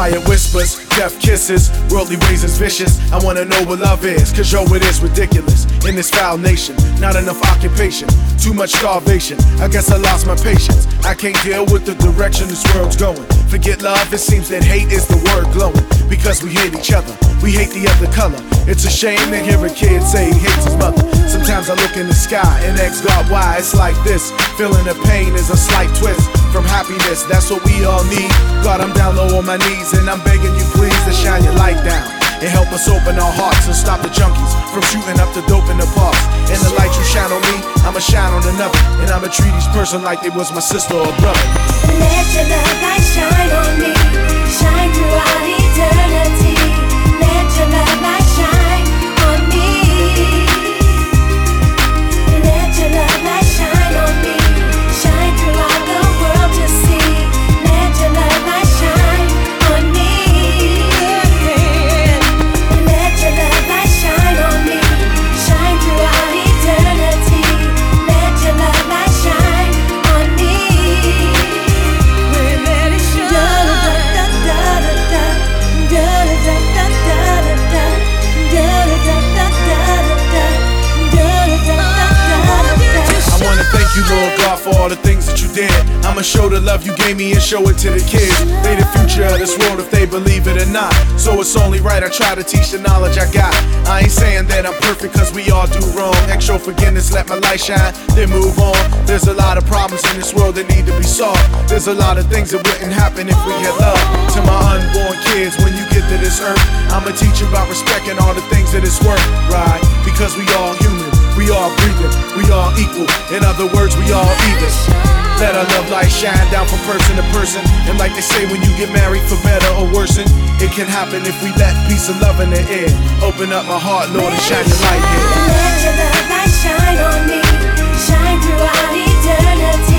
quiet whispers, deaf kisses, worldly ways is vicious. I wanna know what love is, cause yo, it is ridiculous. In this foul nation, not enough occupation, too much starvation. I guess I lost my patience. I can't deal with the direction this world's going. Forget love, it seems that hate is the word glowing. Because we hate each other, we hate the other color. It's a shame to hear a kid say he hates his mother. Sometimes I look in the sky and ask God why it's like this. Feeling the pain is a slight twist from happiness, that's what we all need. God, I'm down low on my knees and I'm begging you please to shine your light down and help us open our hearts and stop the junkies from shooting up the dope in the parks. And the light you shine on me, I'ma shine on another, and I'ma treat each person like they was my sister or brother. Let your love light shine on me, shine throughout eternity. Let your love light shine on me. Let your love light shine on me, shine throughout the world to see. Let your love light shine on me. Let your love light shine on me, shine throughout eternity. Let your love light shine on me. Let it shine. Da da da da da da da da da da I wanna thank you, Lord God, for all the things that you did. I'ma show the love you gave me and show it to the kids. They the future of this world if they believe it or not. So it's only right I try to teach the knowledge I got. I ain't saying that I'm perfect cause we all do wrong. Extra forgiveness, let my light shine, then move on. There's a lot of problems in this world that need to be solved. There's a lot of things that wouldn't happen if we had love. To my unborn kids, when you get to this earth, I'ma teach you about respecting all the things that it's worth, right? Because we all human, we all breathing, we all equal. In other words, we all even. Let our love light shine down from person to person. And like they say, when you get married for better or worse, it can happen if we let peace and love in the air. Open up my heart, Lord, and shine your light here. Let your love light shine on me, shine throughout eternity.